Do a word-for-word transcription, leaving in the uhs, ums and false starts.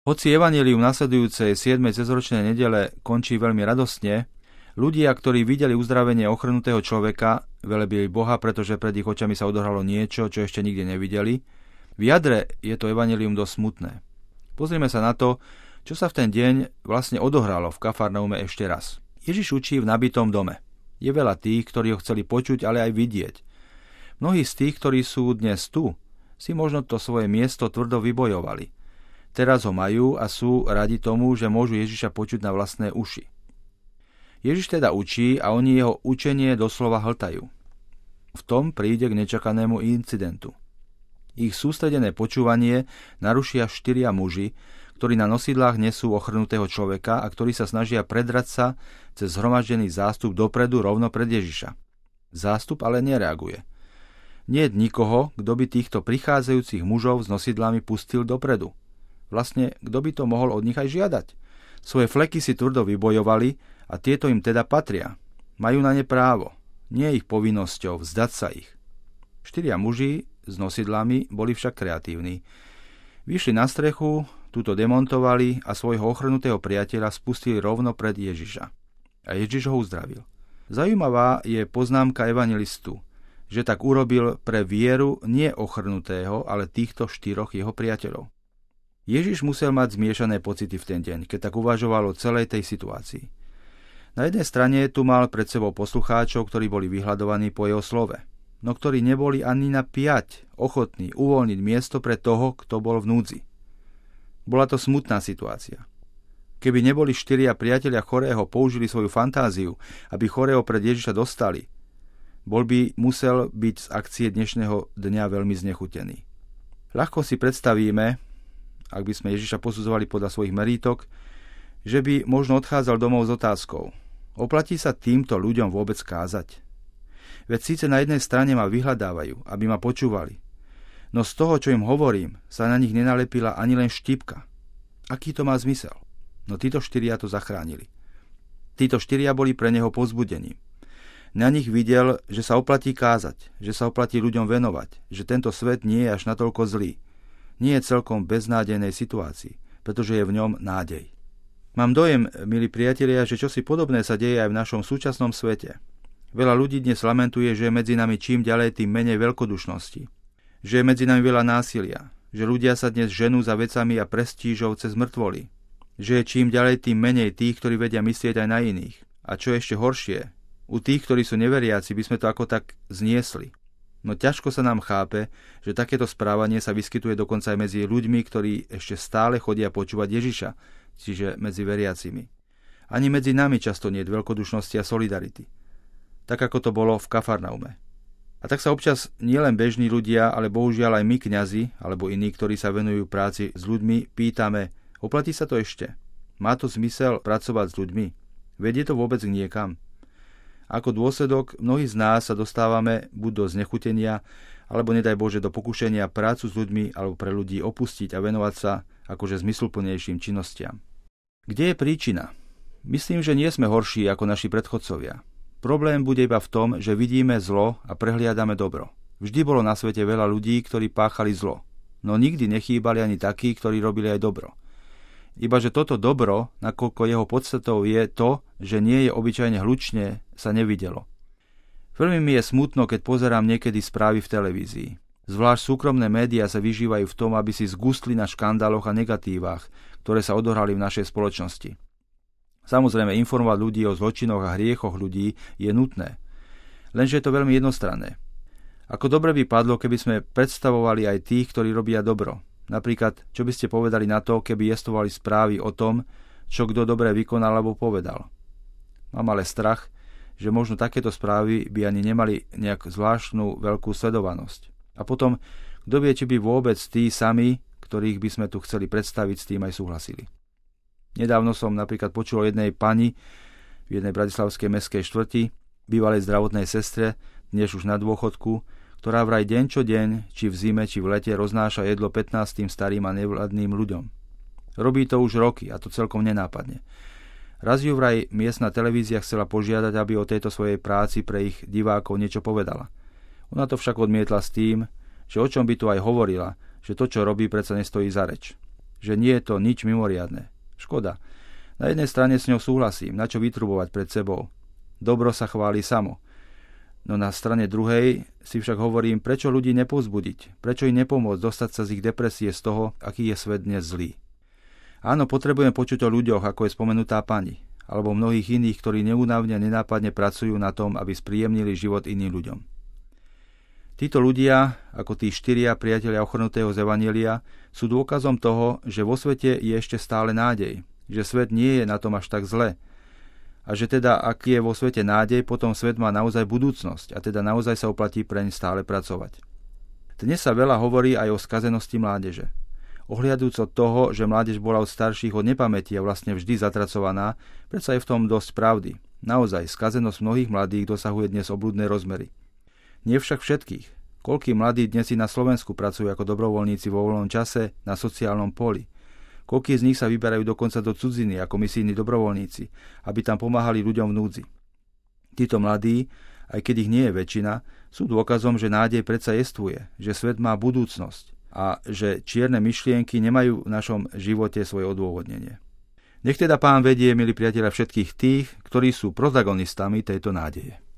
Hoci evanjelium nasledujúcej siedmej cezročnej nedele končí veľmi radostne, ľudia, ktorí videli uzdravenie ochrnutého človeka, velebili Boha, pretože pred ich očami sa odohralo niečo, čo ešte nikdy nevideli. V jadre je to evanjelium dosť smutné. Pozrime sa na to, čo sa v ten deň vlastne odohralo v Kafarnaume ešte raz. Ježiš učí v nabitom dome. Je veľa tých, ktorí ho chceli počuť, ale aj vidieť. Mnohí z tých, ktorí sú dnes tu, si možno to svoje miesto tvrdo vybojovali. Teraz ho majú a sú radi tomu, že môžu Ježiša počuť na vlastné uši. Ježiš teda učí a oni jeho učenie doslova hltajú. V tom príde k nečakanému incidentu. Ich sústredené počúvanie narušia štyria muži, ktorí na nosidlách nesú ochrnutého človeka a ktorí sa snažia predrať sa cez zhromaždený zástup dopredu rovno pred Ježiša. Zástup ale nereaguje. Nie je nikoho, kto by týchto prichádzajúcich mužov s nosidlami pustil dopredu. Vlastne, kto by to mohol od nich aj žiadať? Svoje fleky si tvrdo vybojovali a tieto im teda patria. Majú na ne právo. Nie je ich povinnosťou vzdať sa ich. Štyria muži s nosidlami boli však kreatívni. Vyšli na strechu, túto demontovali a svojho ochrnutého priateľa spustili rovno pred Ježiša. A Ježiš ho uzdravil. Zaujímavá je poznámka evangelistu, že tak urobil pre vieru nie ochrnutého, ale týchto štyroch jeho priateľov. Ježiš musel mať zmiešané pocity v ten deň, keď tak uvažoval o celej tej situácii. Na jednej strane tu mal pred sebou poslucháčov, ktorí boli vyhľadovaní po jeho slove, no ktorí neboli ani na piať ochotní uvoľniť miesto pre toho, kto bol v núdzi. Bola to smutná situácia. Keby neboli štyria priatelia chorého použili svoju fantáziu, aby chorého pred Ježiša dostali, bol by musel byť z akcie dnešného dňa veľmi znechutený. Ľahko si predstavíme, ak by sme Ježiša posudzovali podľa svojich merítok, že by možno odchádzal domov s otázkou: oplatí sa týmto ľuďom vôbec kázať? Veď síce na jednej strane ma vyhľadávajú, aby ma počúvali, no z toho, čo im hovorím, sa na nich nenalepila ani len štípka. Aký to má zmysel? No títo štyria to zachránili. Títo štyria boli pre neho povzbudením. Na nich videl, že sa oplatí kázať, že sa oplatí ľuďom venovať, že tento svet nie je až natoľko zlý. Nie je celkom beznádejnej situácii, pretože je v ňom nádej. Mám dojem, milí priatelia, že čosi podobné sa deje aj v našom súčasnom svete. Veľa ľudí dnes lamentuje, že je medzi nami čím ďalej tým menej veľkodušnosti. Že je medzi nami veľa násilia. Že ľudia sa dnes ženú za vecami a prestížou cez mŕtvoly. Že je čím ďalej tým menej tých, ktorí vedia myslieť aj na iných. A čo ešte horšie, u tých, ktorí sú neveriaci, by sme to ako tak zniesli. No ťažko sa nám chápe, že takéto správanie sa vyskytuje dokonca aj medzi ľuďmi, ktorí ešte stále chodia počúvať Ježiša, čiže medzi veriacimi. Ani medzi nami často nie je veľkodušnosti a solidarity. Tak ako to bolo v Kafarnaume. A tak sa občas nielen bežní ľudia, ale bohužiaľ aj my kňazi, alebo iní, ktorí sa venujú práci s ľuďmi, pýtame: oplatí sa to ešte? Má to zmysel pracovať s ľuďmi? Vedie to vôbec niekam? Ako dôsledok, mnohí z nás sa dostávame buď do znechutenia, alebo nedaj Bože do pokušenia prácu s ľuďmi alebo pre ľudí opustiť a venovať sa akože zmysluplnejším činnostiam. Kde je príčina? Myslím, že nie sme horší ako naši predchodcovia. Problém bude iba v tom, že vidíme zlo a prehliadame dobro. Vždy bolo na svete veľa ľudí, ktorí páchali zlo, no nikdy nechýbali ani takí, ktorí robili aj dobro. Iba že toto dobro, nakoľko jeho podstatou je to, že nie je obyčajne hlučne, sa nevidelo. Veľmi mi je smutno, keď pozerám niekedy správy v televízii. Zvlášť súkromné médiá sa vyžívajú v tom, aby si zgustli na škandáloch a negatívach, ktoré sa odohrali v našej spoločnosti. Samozrejme, informovať ľudí o zločinoch a hriechoch ľudí je nutné. Lenže je to veľmi jednostranné. Ako dobre by padlo, keby sme predstavovali aj tých, ktorí robia dobro. Napríklad, čo by ste povedali na to, keby jestvovali správy o tom, čo kto dobre vykonal alebo povedal. Mám ale strach, že možno takéto správy by ani nemali nejak zvláštnu veľkú sledovanosť. A potom, kto vie, či by vôbec tí sami, ktorých by sme tu chceli predstaviť, s tým aj súhlasili. Nedávno som napríklad počul o jednej pani v jednej bratislavskej mestskej štvrti, bývalej zdravotnej sestre, dnes už na dôchodku, ktorá vraj deň čo deň, či v zime, či v lete, roznáša jedlo pätnástym starým a nevladným ľuďom. Robí to už roky, a to celkom nenápadne. Raz ju vraj miestna televízia chcela požiadať, aby o tejto svojej práci pre ich divákov niečo povedala. Ona to však odmietla s tým, že o čom by tu aj hovorila, že to, čo robí, predsa nestojí za reč. že nie je to nič mimoriadne. Škoda. Na jednej strane s ňou súhlasím, na čo vytrubovať pred sebou. Dobro sa chváli samo. No na strane druhej si však hovorím, prečo ľudí nepovzbudiť, prečo im nepomôcť dostať sa z ich depresie z toho, aký je svet dnes zlý. Áno, potrebujeme počuť o ľuďoch, ako je spomenutá pani, alebo mnohých iných, ktorí neúnavne a nenápadne pracujú na tom, aby spríjemnili život iným ľuďom. Títo ľudia, ako tí štyria priatelia ochrnutého z Evanjelia, sú dôkazom toho, že vo svete je ešte stále nádej, že svet nie je na tom až tak zle, a že teda, ak je vo svete nádej, potom svet má naozaj budúcnosť a teda naozaj sa oplatí preň stále pracovať. Dnes sa veľa hovorí aj o skazenosti mládeže. Ohliadúc od toho, že mládež bola od starších od nepamäti a vlastne vždy zatracovaná, predsa je v tom dosť pravdy. Naozaj, skazenosť mnohých mladých dosahuje dnes obľudné rozmery. Nie však všetkých. Koľkí mladí dnes i na Slovensku pracujú ako dobrovoľníci vo voľnom čase na sociálnom poli. Koľkí z nich sa vyberajú dokonca do cudziny ako misijní dobrovoľníci, aby tam pomáhali ľuďom v núdzi. Títo mladí, aj keď ich nie je väčšina, sú dôkazom, že nádej predsa jestvuje, že svet má budúcnosť a že čierne myšlienky nemajú v našom živote svoje odôvodnenie. Nech teda Pán vedie, milí priatelia, všetkých tých, ktorí sú protagonistami tejto nádeje.